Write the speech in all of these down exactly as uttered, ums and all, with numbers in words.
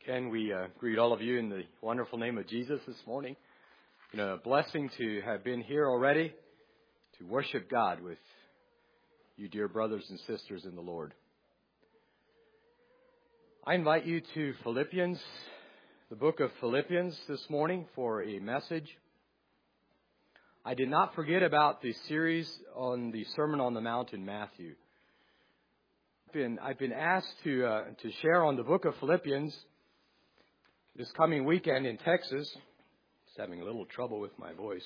Again, we uh, greet all of you in the wonderful name of Jesus this morning. You know, a blessing to have been here already to worship God with you, dear brothers and sisters in the Lord. I invite you to Philippians, the book of Philippians this morning for a message. I did not forget about the series on the Sermon on the Mount in Matthew. I've been, I've been asked to uh, to share on the book of Philippians this coming weekend in Texas. Just having a little trouble with my voice.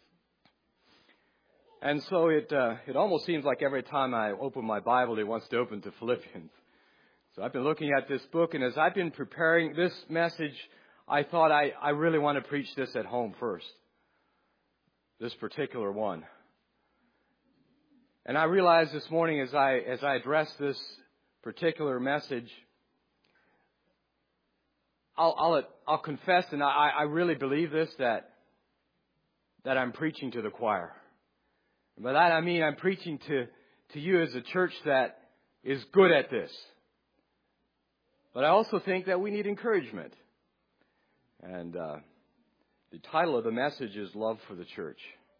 And so it uh, it almost seems like every time I open my Bible, it wants to open to Philippians. So I've been looking at this book, and as I've been preparing this message, I thought I, I really want to preach this at home first. This particular one. And I realized this morning as I as I address this particular message, I'll I'll, I'll confess, and I, I really believe this, that that I'm preaching to the choir. And by that I mean I'm preaching to, to you as a church that is good at this. But I also think that we need encouragement. And uh, the title of the message is Love for the Church.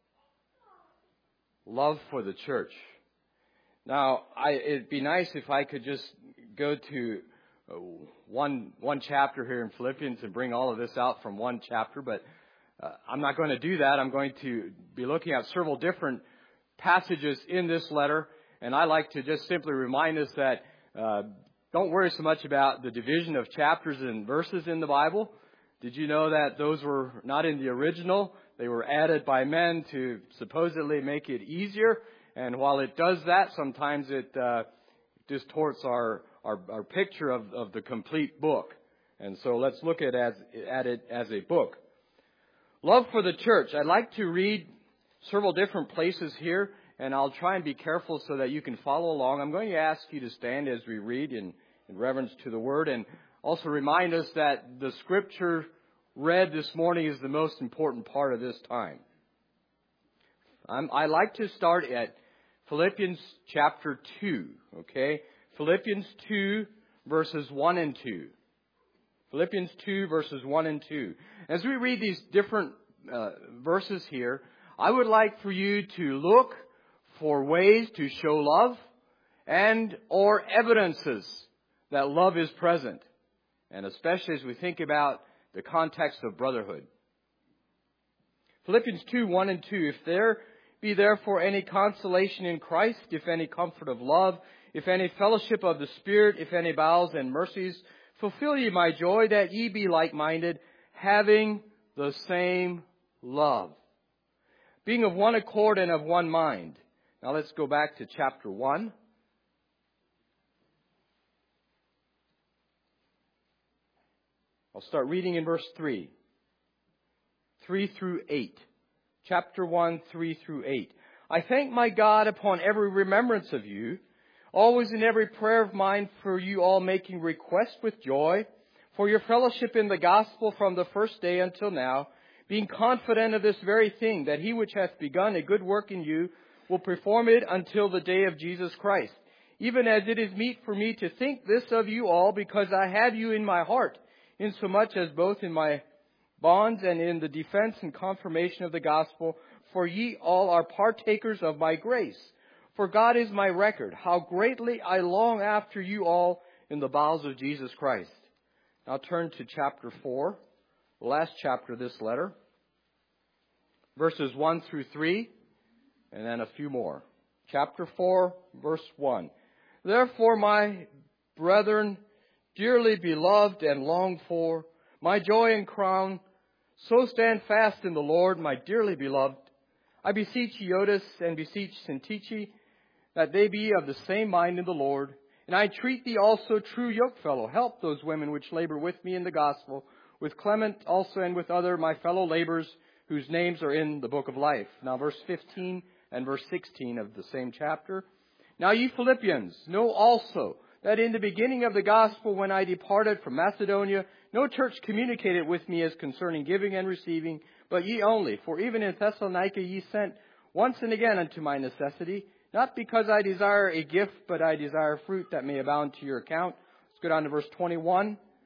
Love for the church. Now, I, it'd be nice if I could just go to uh, one one chapter here in Philippians and bring all of this out from one chapter, but uh, I'm not going to do that. I'm going to be looking at several different passages in this letter, and I like to just simply remind us that uh, don't worry so much about the division of chapters and verses in the Bible. Did you know that those were not in the original? They were added by men to supposedly make it easier. And while it does that, sometimes it uh, distorts our, our, our picture of, of the complete book. And so let's look at, as, at it as a book. Love for the church. I'd like to read several different places here, and I'll try and be careful so that you can follow along. I'm going to ask you to stand as we read in, in reverence to the Word, and also remind us that the Scripture read this morning is the most important part of this time. I'm, I like to start at Philippians chapter two, okay? Philippians two, verses one and two. Philippians two, verses one and two. As we read these different uh, verses here, I would like for you to look for ways to show love and or evidences that love is present. And especially as we think about the context of brotherhood. Philippians two, one and two. If there be therefore any consolation in Christ, if any comfort of love, if any fellowship of the Spirit, if any bowels and mercies, fulfill ye my joy, that ye be like-minded, having the same love, being of one accord and of one mind. Now let's go back to chapter one. I'll start reading in verse three. three through eight. Chapter one, three through eight. I thank my God upon every remembrance of you, always in every prayer of mine for you all, making request with joy for your fellowship in the gospel from the first day until now, being confident of this very thing, that he which hath begun a good work in you will perform it until the day of Jesus Christ. Even as it is meet for me to think this of you all, because I have you in my heart, insomuch as both in my bonds and in the defense and confirmation of the gospel, for ye all are partakers of my grace. For God is my record, how greatly I long after you all in the bowels of Jesus Christ. Now turn to chapter four, the last chapter of this letter, verses one through three, and then a few more. Chapter four, verse one. Therefore, my brethren, dearly beloved and longed for, my joy and crown, so stand fast in the Lord, my dearly beloved. I beseech Euodias and beseech Syntyche, that they be of the same mind in the Lord. And I entreat thee also, true yokefellow, help those women which labor with me in the gospel, with Clement also and with other my fellow laborers, whose names are in the book of life. Now verse fifteen and verse sixteen of the same chapter. Now ye Philippians, know also that in the beginning of the gospel, when I departed from Macedonia, no church communicated with me as concerning giving and receiving, but ye only. For even in Thessalonica ye sent once and again unto my necessity, not because I desire a gift, but I desire fruit that may abound to your account. Let's go down to verse twenty-one.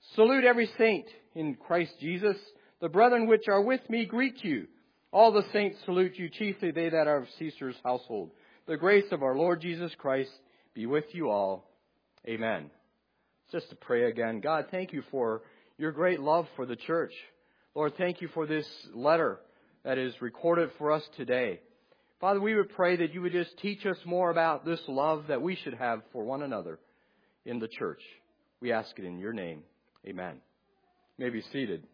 Salute every saint in Christ Jesus. The brethren which are with me greet you. All the saints salute you, chiefly they that are of Caesar's household. The grace of our Lord Jesus Christ be with you all. Amen. Just to pray again. God, thank you for your great love for the church. Lord, thank you for this letter that is recorded for us today. Father, we would pray that you would just teach us more about this love that we should have for one another in the church. We ask it in your name. Amen. You may be seated.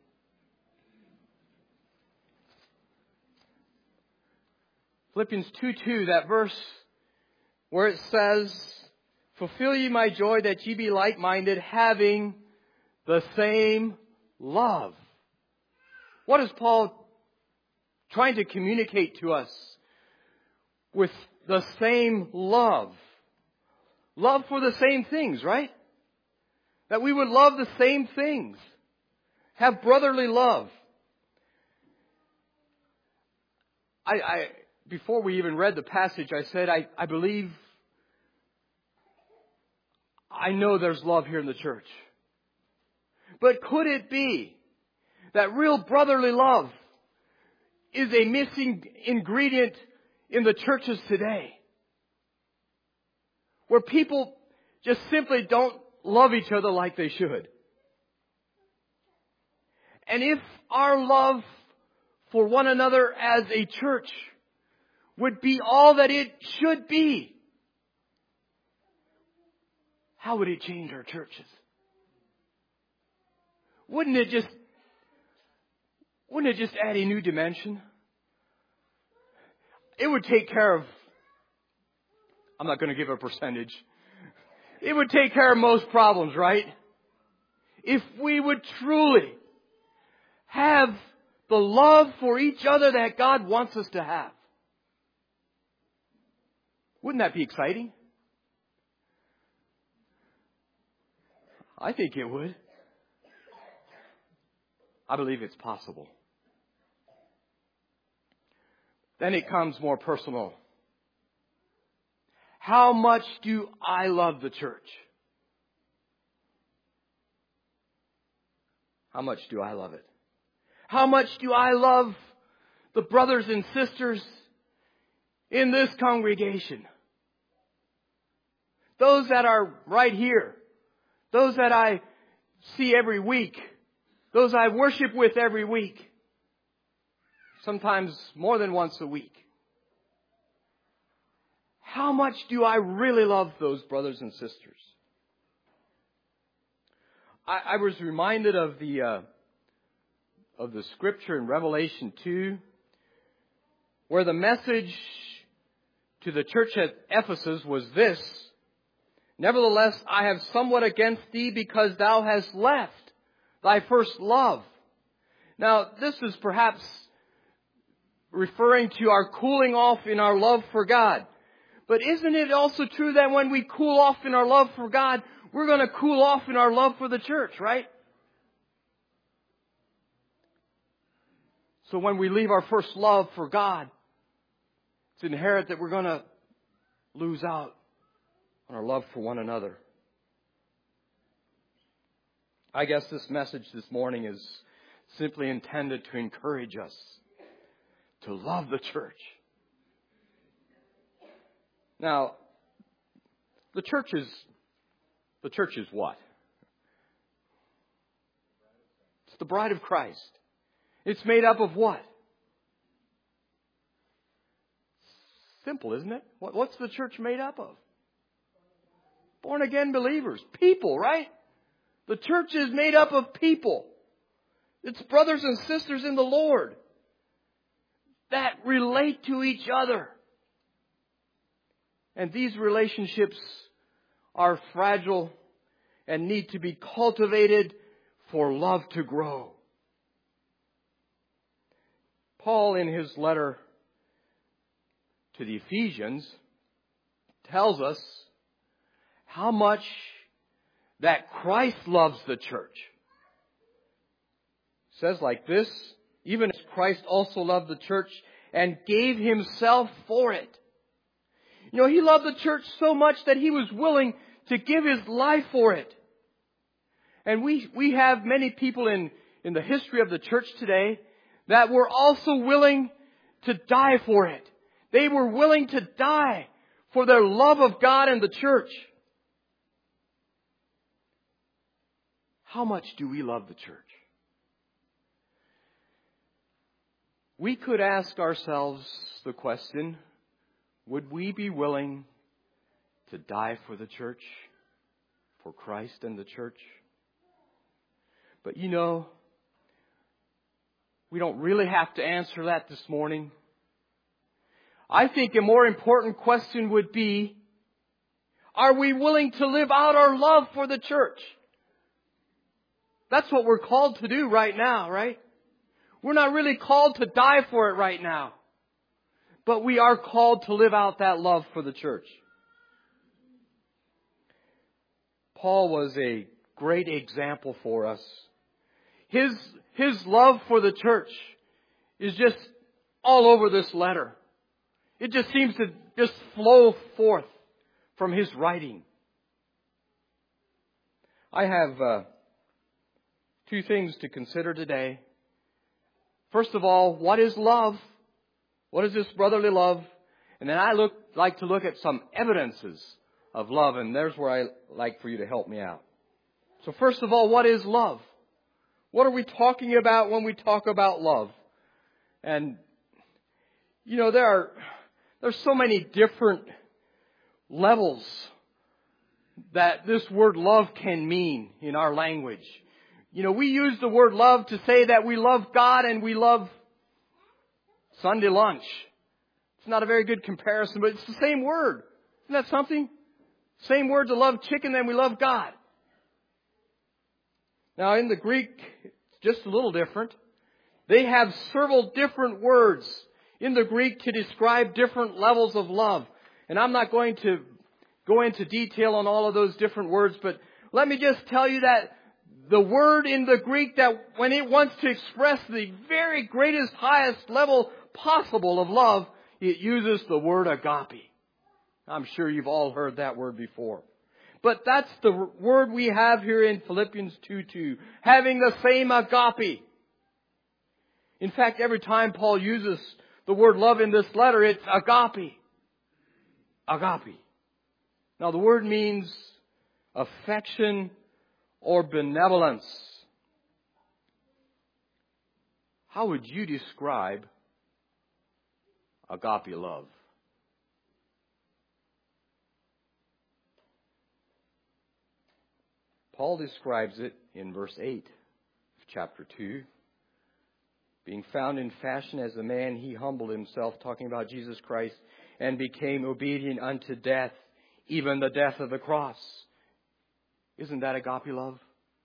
Philippians two two, that verse where it says, fulfill ye my joy that ye be like-minded, having the same love. What is Paul trying to communicate to us with the same love? Love for the same things, right? That we would love the same things. Have brotherly love. I, I before we even read the passage, I said, I, I believe, I know there's love here in the church. But could it be that real brotherly love is a missing ingredient in the churches today? Where people just simply don't love each other like they should. And if our love for one another as a church would be all that it should be, how would it change our churches? Wouldn't it just, wouldn't it just add a new dimension? It would take care of, I'm not going to give a percentage. It would take care of most problems, right? If we would truly have the love for each other that God wants us to have. Wouldn't that be exciting? I think it would. I believe it's possible. Then it comes more personal. How much do I love the church? How much do I love it? How much do I love the brothers and sisters in this congregation? Those that are right here. Those that I see every week. Those I worship with every week. Sometimes more than once a week. How much do I really love those brothers and sisters? I, I was reminded of the uh, of the scripture in Revelation two, where the message to the church at Ephesus was this: nevertheless, I have somewhat against thee, because thou hast left thy first love. Now, this is perhaps referring to our cooling off in our love for God. But isn't it also true that when we cool off in our love for God, we're going to cool off in our love for the church, right? So when we leave our first love for God, it's inherent that we're going to lose out on our love for one another. I guess this message this morning is simply intended to encourage us to love the church. Now, the church is, the church is what? It's the bride of Christ. It's made up of what? Simple, isn't it? What, what's the church made up of? Born again believers. People, right? The church is made up of people. It's brothers and sisters in the Lord that relate to each other. And these relationships are fragile and need to be cultivated for love to grow. Paul, in his letter to the Ephesians, tells us how much that Christ loves the church. It says like this: even as Christ also loved the church and gave himself for it. You know, he loved the church so much that he was willing to give his life for it. And we, we have many people in, in the history of the church today that were also willing to die for it. They were willing to die for their love of God and the church. How much do we love the church? We could ask ourselves the question, would we be willing to die for the church, for Christ and the church? But you know, we don't really have to answer that this morning. I think a more important question would be, are we willing to live out our love for the church? That's what we're called to do right now, right? We're not really called to die for it right now. But we are called to live out that love for the church. Paul was a great example for us. His, his love for the church is just all over this letter. It just seems to just flow forth from his writing. I have uh, two things to consider today. First of all, what is love? What is this brotherly love? And then I look like to look at some evidences of love, and there's where I like for you to help me out. So first of all, what is love? What are we talking about when we talk about love? And, you know, there are there's so many different levels that this word love can mean in our language. You know, we use the word love to say that we love God and we love Sunday lunch. It's not a very good comparison, but it's the same word. Isn't that something? Same word to love chicken and we love God. Now in the Greek, it's just a little different. They have several different words in the Greek to describe different levels of love. And I'm not going to go into detail on all of those different words, but let me just tell you that the word in the Greek that when it wants to express the very greatest, highest level possible of love, it uses the word agape. I'm sure you've all heard that word before. But that's the word we have here in Philippians two two. Having the same agape. In fact, every time Paul uses the word love in this letter, it's agape. Agape. Now the word means affection or benevolence. How would you describe agape love? Paul describes it in verse eight of chapter two. Being found in fashion as a man, he humbled himself, talking about Jesus Christ, and became obedient unto death, even the death of the cross. Isn't that agape love?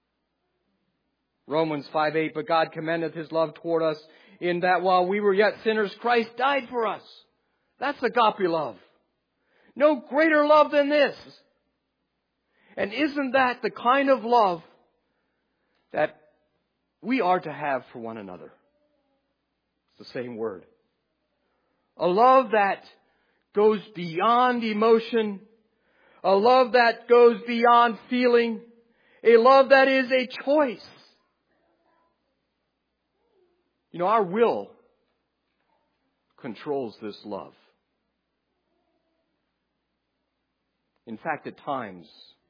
Romans five eight, but God commendeth His love toward us in that while we were yet sinners, Christ died for us. That's agape love. No greater love than this. And isn't that the kind of love that we are to have for one another? It's the same word. A love that goes beyond emotion. A love that goes beyond feeling. A love that is a choice. You know, our will controls this love. In fact, at times,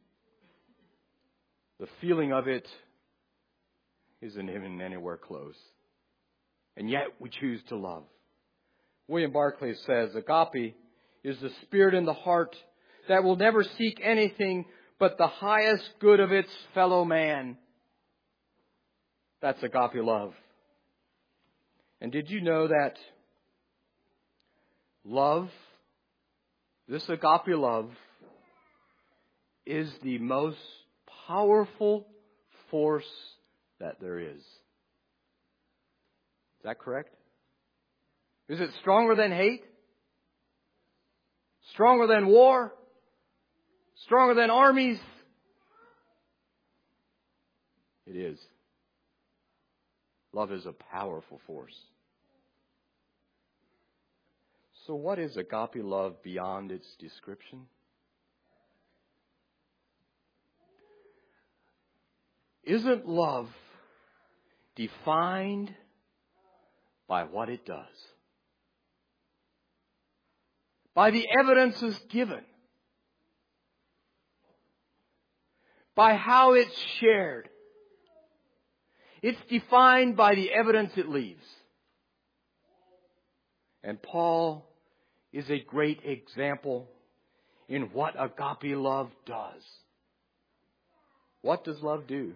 the feeling of it isn't even anywhere close. And yet we choose to love. William Barclay says, agape is the spirit in the heart that will never seek anything but the highest good of its fellow man. That's agape love. And did you know that love, this agape love, is the most powerful force that there is? Is that correct? Is it stronger than hate? Stronger than war? Stronger than armies? It is. Love is a powerful force. So what is agape love beyond its description? Isn't love defined by what it does? By the evidences given? By how it's shared? It's defined by the evidence it leaves. And Paul is a great example in what agape love does. What does love do?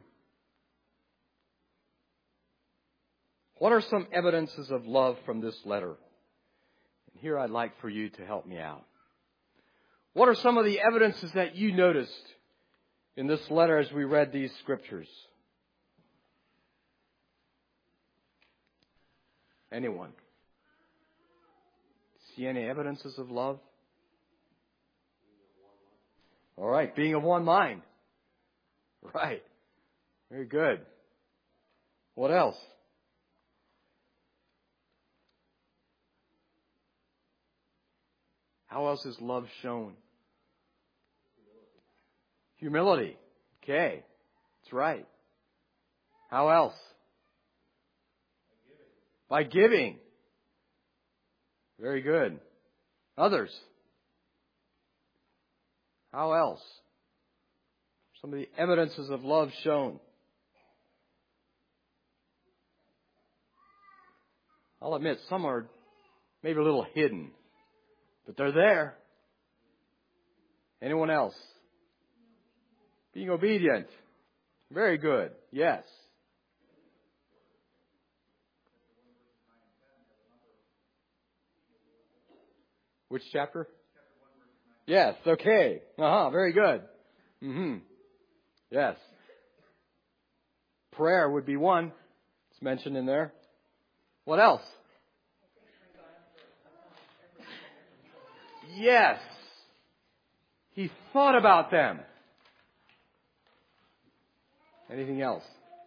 What are some evidences of love from this letter? And here I'd like for you to help me out. What are some of the evidences that you noticed in this letter as we read these scriptures? Anyone? See any evidences of love? All right, being of one mind. Right. Very good. What else? How else is love shown? Humility. Okay. That's right. How else? By giving. Very good. Others? How else? Some of the evidences of love shown. I'll admit some are maybe a little hidden, but they're there. Anyone else? Being obedient. Very good. Yes. Which chapter? Yes. Okay. Uh-huh. Very good. Mm-hmm. Yes. Prayer would be one. It's mentioned in there. What else? Yes. He thought about them. Anything else?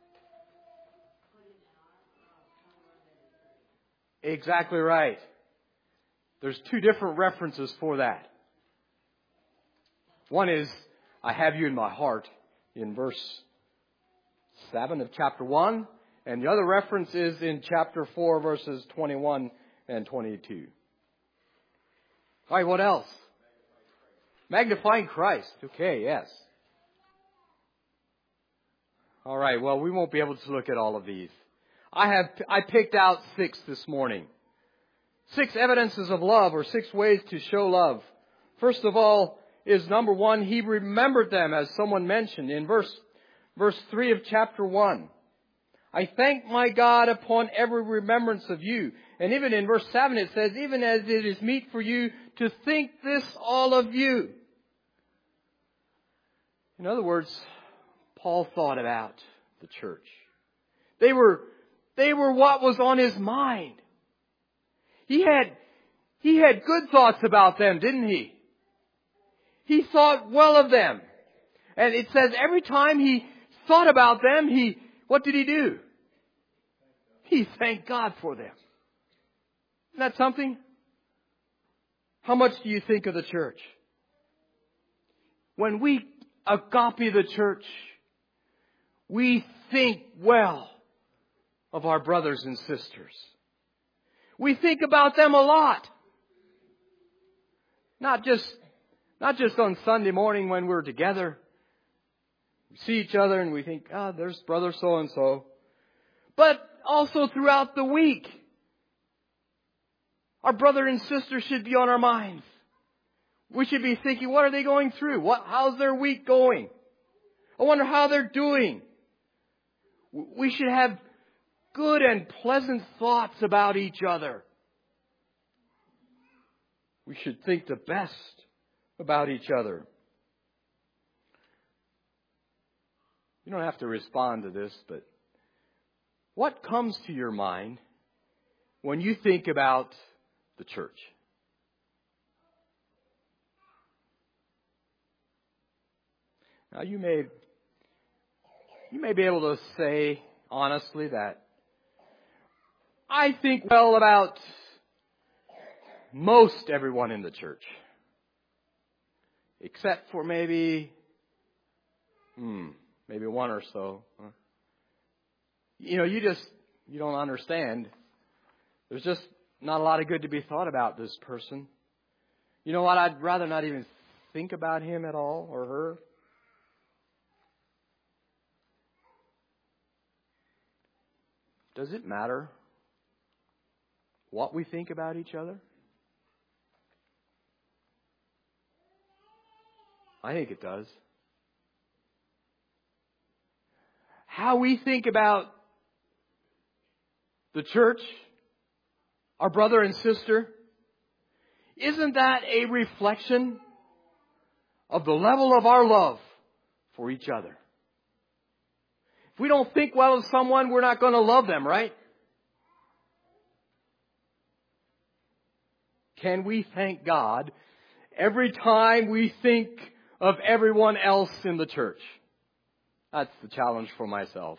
Exactly right. There's two different references for that. One is, I have you in my heart, in verse seven of chapter one. And the other reference is in chapter four, verses twenty-one and twenty-two. All right, what else? Magnifying Christ. Okay, yes. All right, well, we won't be able to look at all of these. I have I picked out six this morning. Six evidences of love, or six ways to show love. First of all is number one, he remembered them, as someone mentioned in verse, verse three of chapter one. I thank my God upon every remembrance of you. And even in verse seven it says, even as it is meet for you to think this all of you. In other words, Paul thought about the church. They were, they were what was on his mind. He had, he had good thoughts about them, didn't he? He thought well of them. And it says every time he thought about them, he, what did he do? He thanked God for them. Isn't that something? How much do you think of the church? When we agape the church, we think well of our brothers and sisters. We think about them a lot. Not just, not just on Sunday morning when we're together. We see each other and we think, ah, oh, there's brother so-and-so. But also throughout the week. Our brother and sister should be on our minds. We should be thinking, what are they going through? What, how's their week going? I wonder how they're doing. We should have good and pleasant thoughts about each other. We should think the best about each other. You don't have to respond to this, but what comes to your mind when you think about the church? Now you may you may be able to say honestly that I think well about most everyone in the church. Except for maybe, hmm, maybe one or so. You know, you just, you don't understand. There's just not a lot of good to be thought about this person. You know what? I'd rather not even think about him at all or her. Does it matter what we think about each other? I think it does. How we think about the church, our brother and sister, isn't that a reflection of the level of our love for each other? If we don't think well of someone, we're not going to love them, right? Can we thank God every time we think of everyone else in the church? That's the challenge for myself.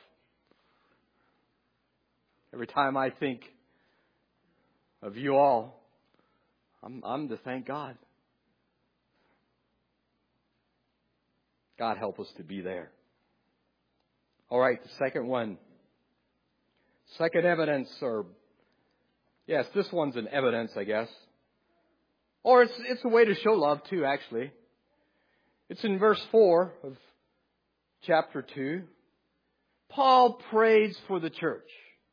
Every time I think of you all, I'm, I'm to thank God. God help us to be there. All right, the second one. Second evidence, or yes, this one's an evidence, I guess. Or it's it's a way to show love too, actually. It's in verse four of chapter two. Paul prays for the church.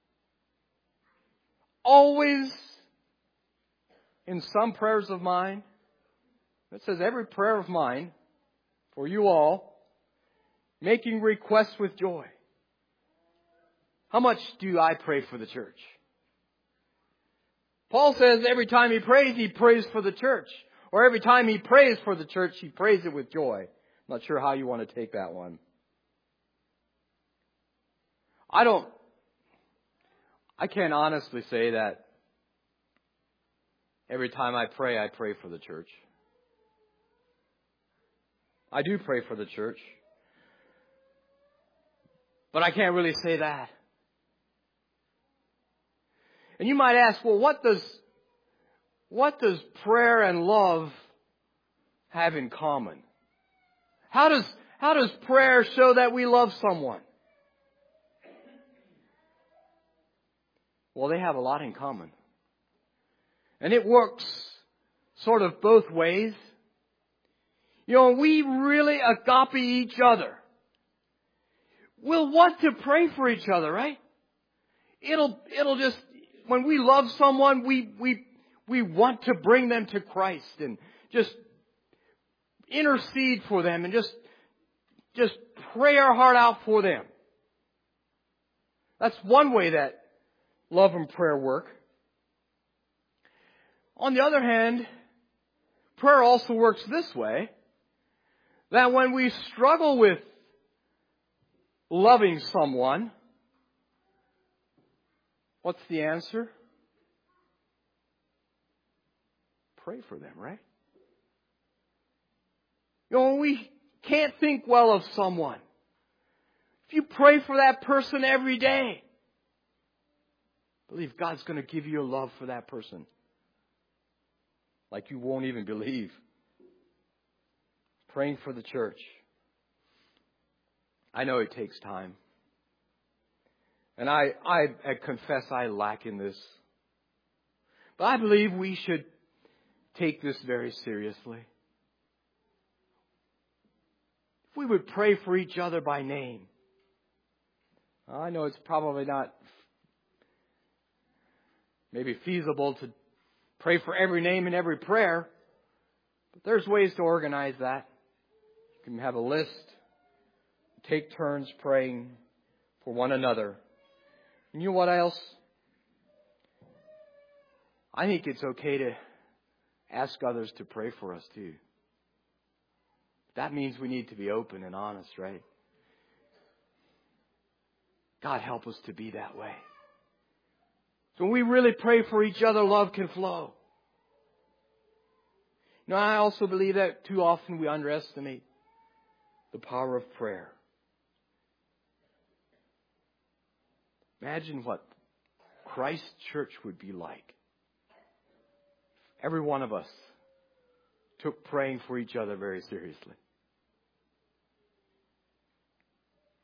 Always in some prayers of mine, it says every prayer of mine for you all, making requests with joy. How much do I pray for the church? Paul says every time he prays, he prays for the church. Or every time he prays for the church, he prays it with joy. I'm not sure how you want to take that one. I don't, I can't honestly say that every time I pray, I pray for the church. I do pray for the church. But I can't really say that. And you might ask, well, what does, what does prayer and love have in common? How does, how does prayer show that we love someone? Well, they have a lot in common. And it works sort of both ways. You know, we really agape each other. We'll want to pray for each other, right? It'll, it'll just, when we love someone, we, we, we want to bring them to Christ and just intercede for them and just, just pray our heart out for them. That's one way that love and prayer work. On the other hand, prayer also works this way, that when we struggle with loving someone, what's the answer? Pray for them, right? You know, when we can't think well of someone, if you pray for that person every day, believe God's going to give you a love for that person like you won't even believe. Praying for the church. I know it takes time. And I, I, I confess I lack in this. But I believe we should take this very seriously. If we would pray for each other by name. I know it's probably not maybe feasible to pray for every name in every prayer. But there's ways to organize that. You can have a list. Take turns praying for one another. And you know what else? I think it's okay to ask others to pray for us too. That means we need to be open and honest, right? God help us to be that way. So when we really pray for each other, love can flow. You know, I also believe that too often we underestimate the power of prayer. Imagine what Christ's church would be like if every one of us took praying for each other very seriously.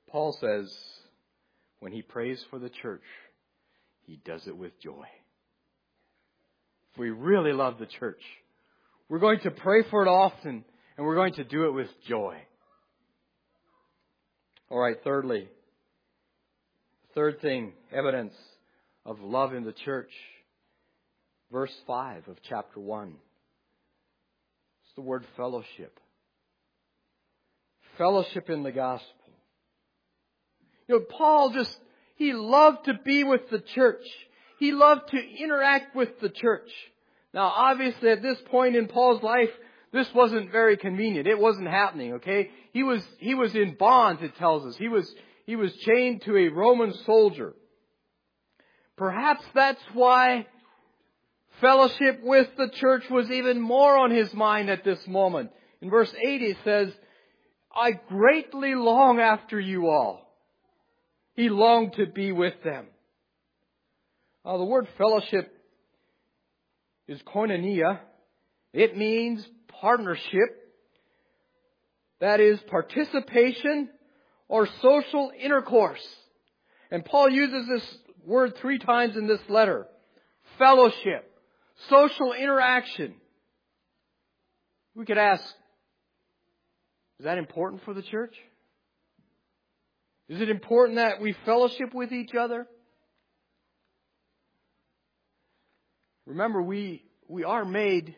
Paul says when he prays for the church, he does it with joy. If we really love the church, we're going to pray for it often, and we're going to do it with joy. All right, thirdly, third thing, evidence of love in the church. Verse five of chapter one. It's the word fellowship. Fellowship in the gospel. You know, Paul just, he loved to be with the church. He loved to interact with the church. Now, obviously, at this point in Paul's life, this wasn't very convenient. It wasn't happening, okay? He was, he was in bonds, it tells us. He was, he was chained to a Roman soldier. Perhaps that's why fellowship with the church was even more on his mind at this moment. In verse eight, it says, I greatly long after you all. He longed to be with them. Uh, the word fellowship is koinonia. It means partnership. That is participation or social intercourse. And Paul uses this word three times in this letter. Fellowship. Social interaction. We could ask, is that important for the church? Is it important that we fellowship with each other? Remember, we, we are made,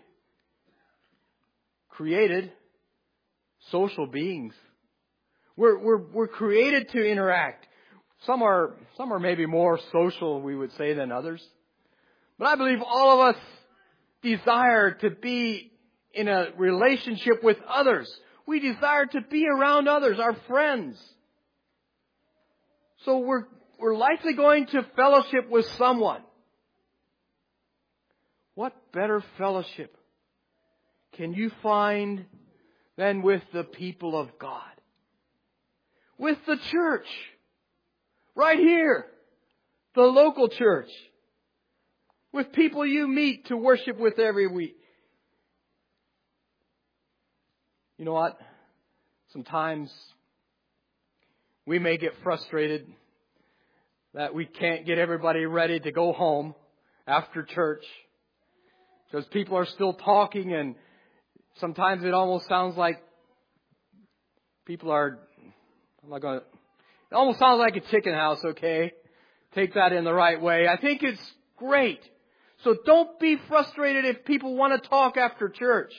created, social beings. We're, we're, we're created to interact. Some are, some are maybe more social, we would say, than others. But I believe all of us desire to be in a relationship with others. We desire to be around others, our friends. So we're, we're likely going to fellowship with someone. What better fellowship can you find than with the people of God? With the church. Right here. The local church. With people you meet to worship with every week. You know what? Sometimes we may get frustrated that we can't get everybody ready to go home after church because people are still talking, and sometimes it almost sounds like people are, I'm not going to, it almost sounds like a chicken house, okay? Take that in the right way. I think it's great. So don't be frustrated if people want to talk after church.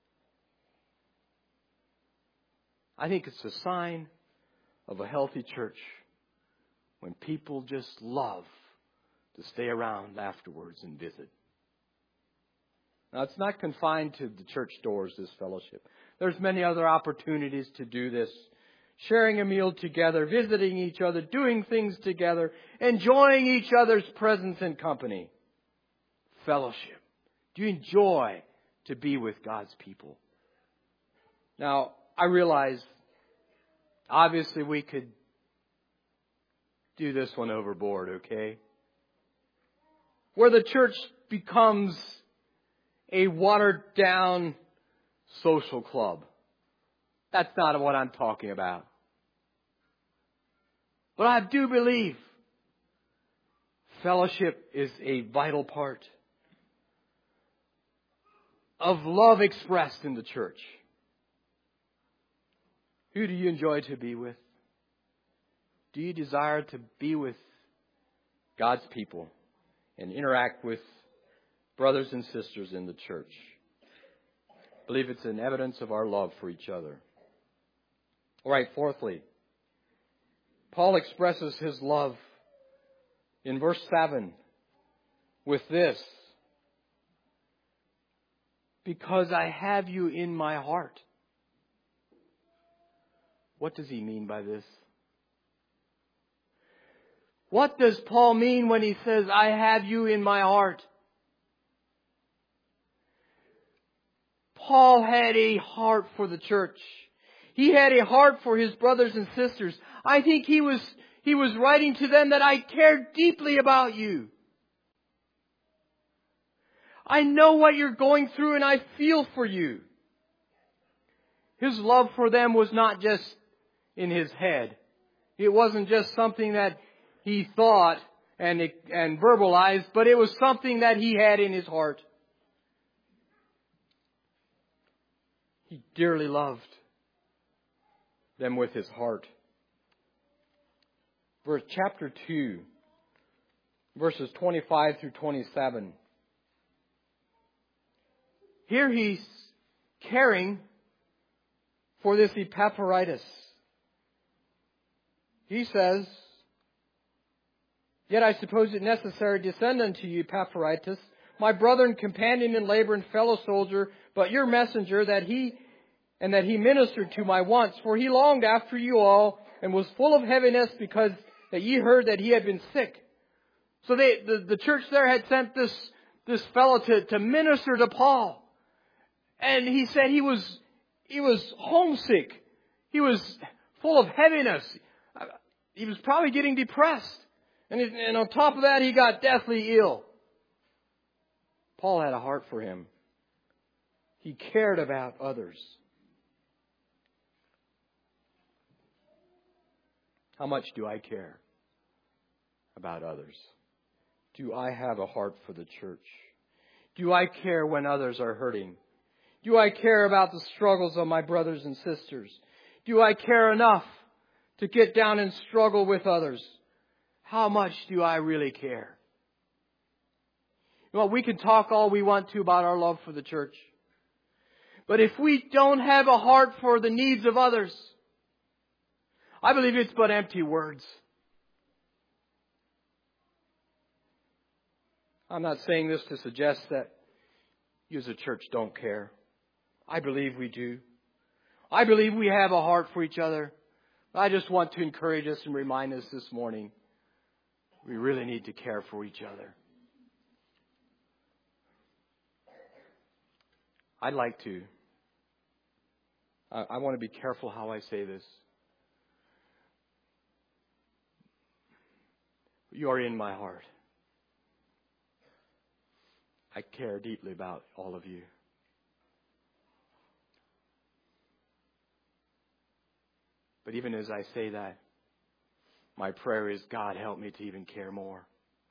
I think it's a sign of a healthy church when people just love to stay around afterwards and visit. Now, it's not confined to the church doors, this fellowship. There's many other opportunities to do this. Sharing a meal together, visiting each other, doing things together, enjoying each other's presence and company. Fellowship. Do you enjoy to be with God's people? Now, I realize, obviously we could do this one overboard, okay? Where the church becomes a watered down social club. That's not what I'm talking about. But I do believe fellowship is a vital part of love expressed in the church. Who do you enjoy to be with? Do you desire to be with God's people and interact with brothers and sisters in the church? I believe it's an evidence of our love for each other. All right, fourthly, Paul expresses his love in verse seven with this. Because I have you in my heart. What does he mean by this? What does Paul mean when he says, I have you in my heart? Paul had a heart for the church. He had a heart for his brothers and sisters. I think he was, he was writing to them that I care deeply about you. I know what you're going through and I feel for you. His love for them was not just in his head. It wasn't just something that he thought and, and verbalized, but it was something that he had in his heart. He dearly loved them with his heart. Verse chapter two, verses twenty-five through twenty-seven. Here he's caring for this Epaphroditus. He says, "Yet I suppose it necessary to send unto you Epaphroditus, my brother and companion in labor and fellow soldier, but your messenger, that he and that he ministered to my wants. For he longed after you all, and was full of heaviness, because that ye heard that he had been sick." So they, the, the church there had sent this, this fellow to, to minister to Paul. And he said he was, he was homesick. He was full of heaviness. He was probably getting depressed. And, it, and on top of that, he got deathly ill. Paul had a heart for him. He cared about others. How much do I care about others? Do I have a heart for the church? Do I care when others are hurting? Do I care about the struggles of my brothers and sisters? Do I care enough to get down and struggle with others? How much do I really care? Well, we can talk all we want to about our love for the church. But if we don't have a heart for the needs of others, I believe it's but empty words. I'm not saying this to suggest that you as a church don't care. I believe we do. I believe we have a heart for each other. I just want to encourage us and remind us this morning, we really need to care for each other. I'd like to. I, I want to be careful how I say this. You are in my heart. I care deeply about all of you. But even as I say that, my prayer is, God, help me to even care more.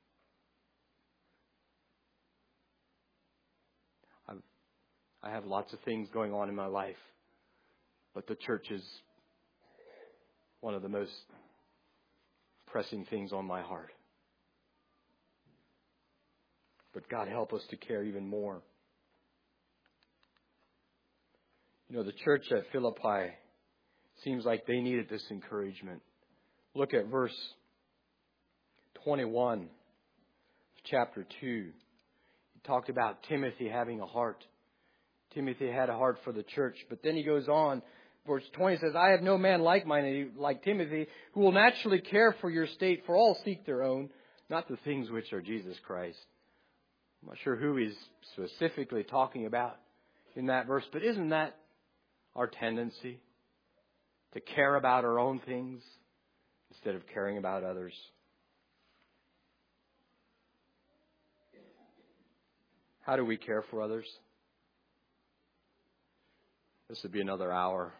I've, I have lots of things going on in my life, but the church is one of the most pressing things on my heart. But God, help us to care even more. You know, the church at Philippi seems like they needed this encouragement. Look at verse twenty-one of chapter two. He talked about Timothy having a heart. Timothy had a heart for the church. But then he goes on. Verse twenty says, "I have no man like mine, like Timothy, who will naturally care for your state, for all seek their own, not the things which are Jesus Christ." I'm not sure who he's specifically talking about in that verse, but isn't that our tendency? To care about our own things instead of caring about others. How do we care for others? This would be another hour.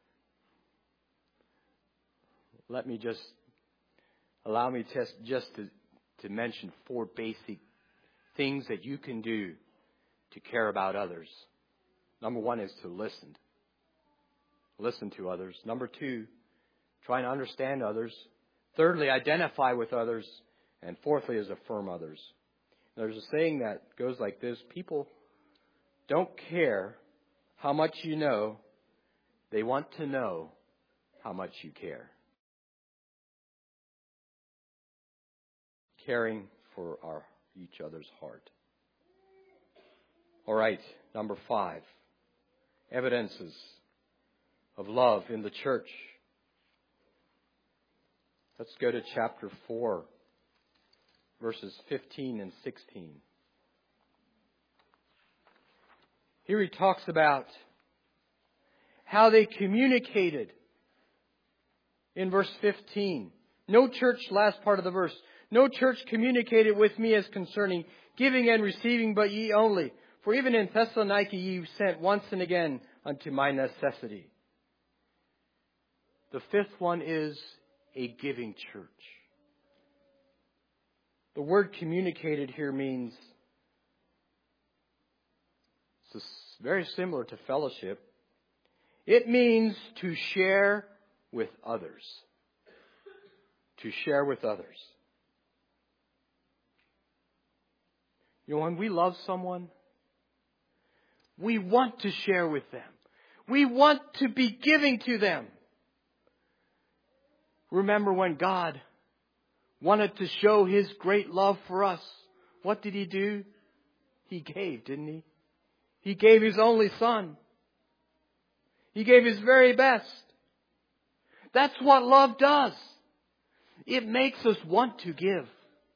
Let me just, allow me just, just to, to mention four basic things that you can do to care about others. Number one is to listen. Listen to others. Number two, try and understand others. Thirdly, identify with others. And fourthly is affirm others. There's a saying that goes like this: people don't care how much you know. They want to know how much you care. Caring for our each other's heart. All right, number five. Evidences of love in the church. Let's go to chapter four, verses fifteen and sixteen. Here he talks about how they communicated in verse fifteen. No church, last part of the verse, no church communicated with me as concerning giving and receiving, but ye only. For even in Thessalonica ye sent once and again unto my necessity. The fifth one is a giving church. The word communicated here means, it's very similar to fellowship. It means to share with others. To share with others. You know, when we love someone, we want to share with them. We want to be giving to them. Remember when God wanted to show His great love for us, what did He do? He gave, didn't He? He gave His only Son. He gave His very best. That's what love does. It makes us want to give.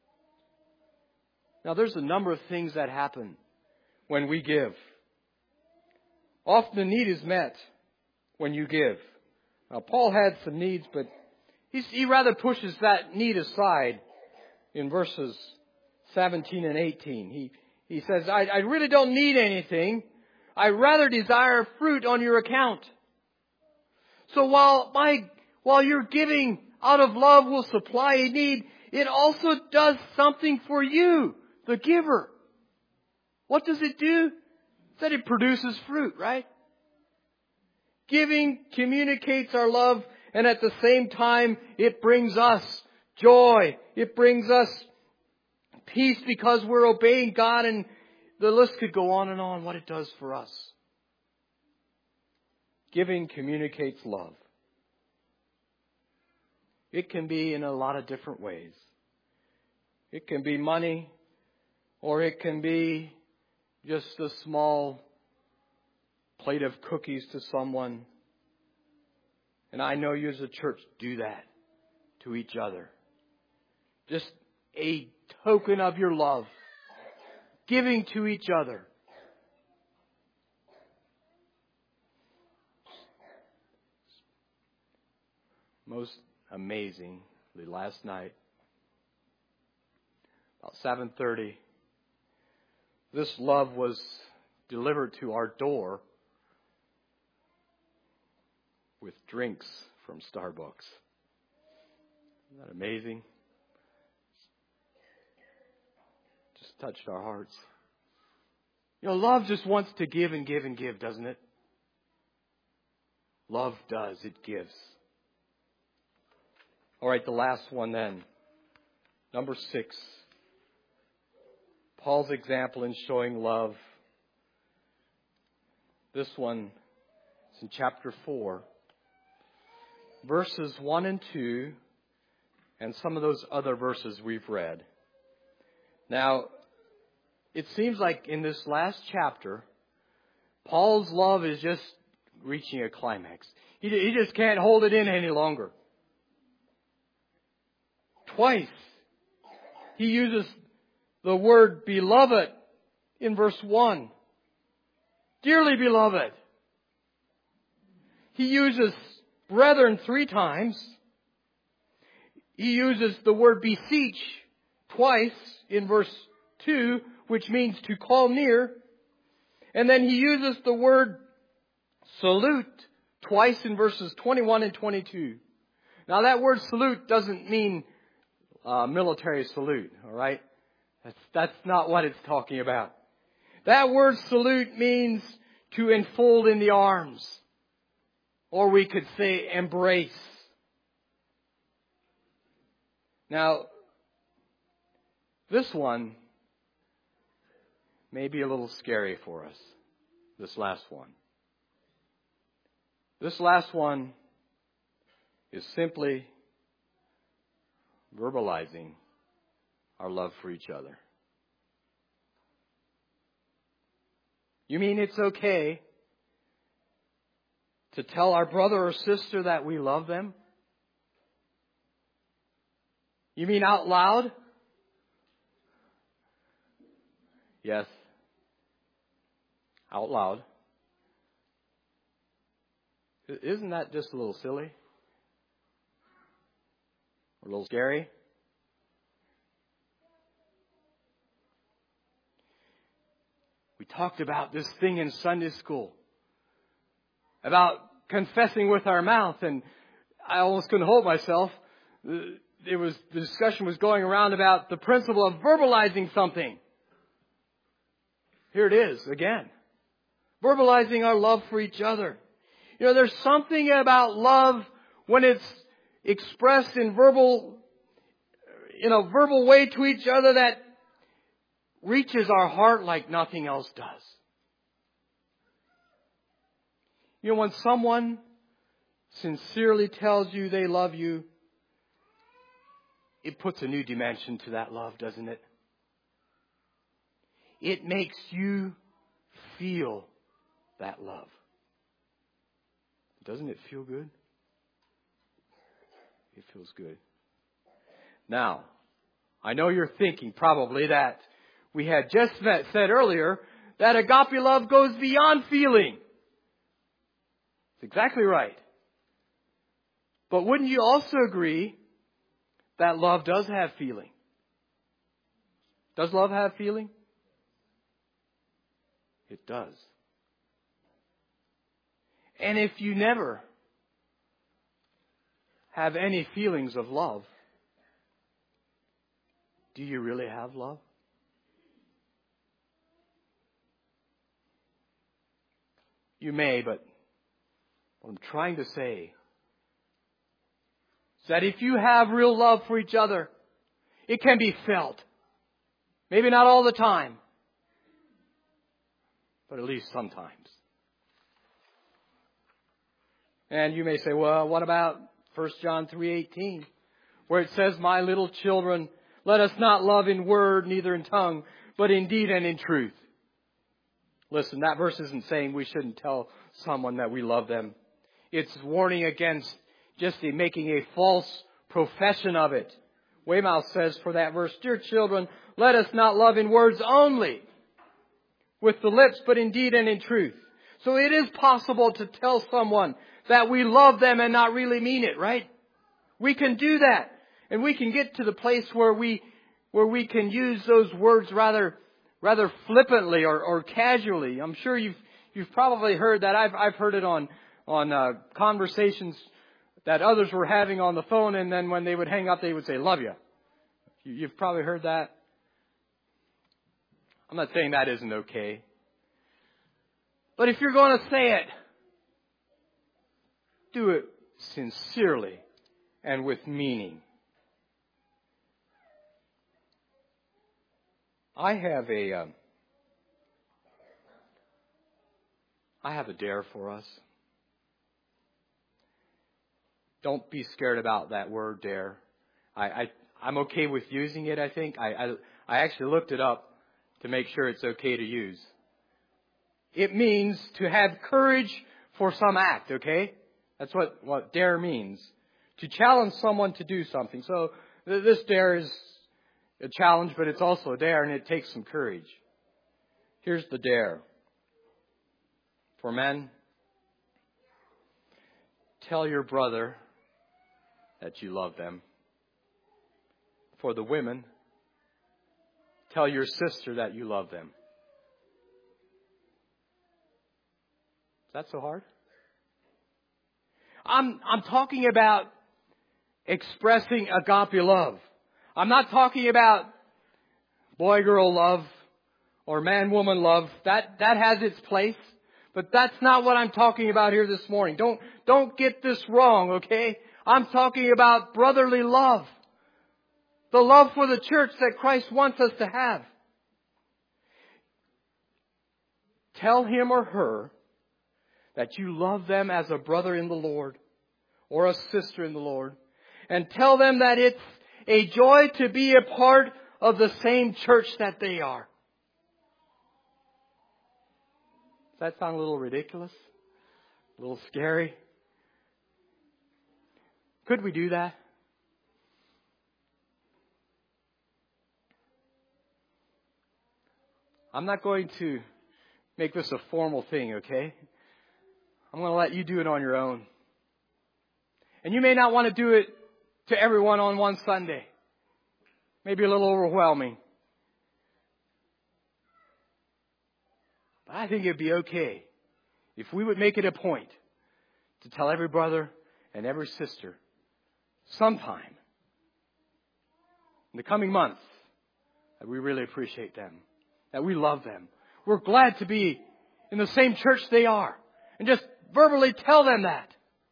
Now, there's a number of things that happen when we give. Often the need is met when you give. Now, Paul had some needs, but he's, he rather pushes that need aside in verses seventeen and eighteen. He, he says, I, I really don't need anything. I rather desire fruit on your account. So while my, while your giving out of love will supply a need, it also does something for you, the giver. What does it do? That it produces fruit, right? Giving communicates our love, and at the same time, it brings us joy. It brings us peace because we're obeying God, and the list could go on and on what it does for us. Giving communicates love. It can be in a lot of different ways. It can be money, or it can be just a small plate of cookies to someone. And I know you as a church do that to each other. Just a token of your love. Giving to each other. Most amazingly, last night, about seven thirty, this love was delivered to our door with drinks from Starbucks. Isn't that amazing? Just touched our hearts. You know, love just wants to give and give and give, doesn't it? Love does. It gives. All right, the last one then. Number six. Paul's example in showing love. This one is in chapter four. Verses one and two. And some of those other verses we've read. Now, it seems like in this last chapter, Paul's love is just reaching a climax. He, he just can't hold it in any longer. Twice, he uses the word beloved in verse one. Dearly beloved. He uses brethren three times. He uses the word beseech twice in verse two, which means to call near. And then he uses the word salute twice in verses twenty-one and twenty-two. Now that word salute doesn't mean uh, military salute, all right? That's, that's not what it's talking about. That word salute means to enfold in the arms. Or we could say embrace. Now, this one may be a little scary for us. This last one. This last one is simply verbalizing our love for each other. You mean it's okay to tell our brother or sister that we love them? You mean out loud? Yes. Out loud. Isn't that just a little silly? Or a little scary? We talked about this thing in Sunday school. About confessing with our mouth. And I almost couldn't hold myself. it was, the discussion was going around about the principle of verbalizing something. Here it is again. Verbalizing our love for each other. You know, there's something about love when it's expressed in verbal, in a verbal way to each other that reaches our heart like nothing else does. You know, when someone sincerely tells you they love you, it puts a new dimension to that love, doesn't it? It makes you feel that love. Doesn't it feel good? It feels good. Now, I know you're thinking probably that we had just met, said earlier that agape love goes beyond feeling. That's exactly right. But wouldn't you also agree that love does have feeling? Does love have feeling? It does. And if you never have any feelings of love, do you really have love? You may, but what I'm trying to say is that if you have real love for each other, it can be felt. Maybe not all the time, but at least sometimes. And you may say, well, what about First John three eighteen, where it says, my little children, let us not love in word, neither in tongue, but in deed and in truth. Listen, that verse isn't saying we shouldn't tell someone that we love them. It's warning against just making a false profession of it. Weymouth says for that verse, dear children, let us not love in words only, with the lips, but in deed and in truth. So it is possible to tell someone that we love them and not really mean it, right? We can do that. And we can get to the place where we where we can use those words rather rather flippantly or, or casually. I'm sure you've you've probably heard that. I've I've heard it on on uh, conversations that others were having on the phone, and then when they would hang up, they would say, love you. You've probably heard that. I'm not saying that isn't okay. But if you're going to say it, do it sincerely and with meaning. I have a, um, I have a dare for us. Don't be scared about that word dare. I, I I'm okay with using it. I think I, I I actually looked it up to make sure it's okay to use. It means to have courage for some act. Okay. That's what, what dare means. To challenge someone to do something. So th- this dare is a challenge, but it's also a dare, and it takes some courage. Here's the dare. For men, tell your brother that you love them. For the women, tell your sister that you love them. Is that so hard? I'm, I'm talking about expressing agape love. I'm not talking about boy-girl love or man-woman love. That, that has its place. But that's not what I'm talking about here this morning. Don't, don't get this wrong, okay? I'm talking about brotherly love. The love for the church that Christ wants us to have. Tell him or her that you love them as a brother in the Lord or a sister in the Lord. And tell them that it's a joy to be a part of the same church that they are. Does that sound a little ridiculous? A little scary? Could we do that? I'm not going to make this a formal thing, okay? I'm going to let you do it on your own. And you may not want to do it to everyone on one Sunday. Maybe a little overwhelming. But I think it'd be okay if we would make it a point to tell every brother and every sister sometime in the coming months that we really appreciate them, that we love them. We're glad to be in the same church they are, and just verbally tell them that.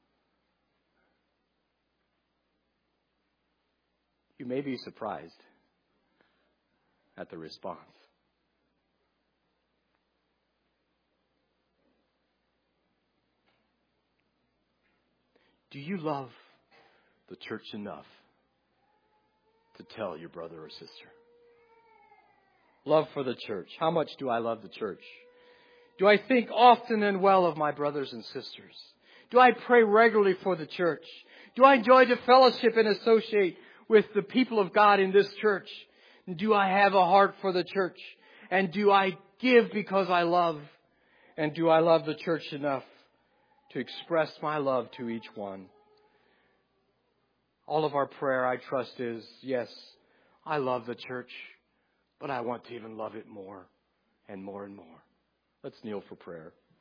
You may be surprised at the response. Do you love the church enough to tell your brother or sister? Love for the church. How much do I love the church? Do I think often and well of my brothers and sisters? Do I pray regularly for the church? Do I enjoy to fellowship and associate with the people of God in this church? Do I have a heart for the church? And do I give because I love? And do I love the church enough to express my love to each one? All of our prayer, I trust, is, yes, I love the church, but I want to even love it more and more and more. Let's kneel for prayer.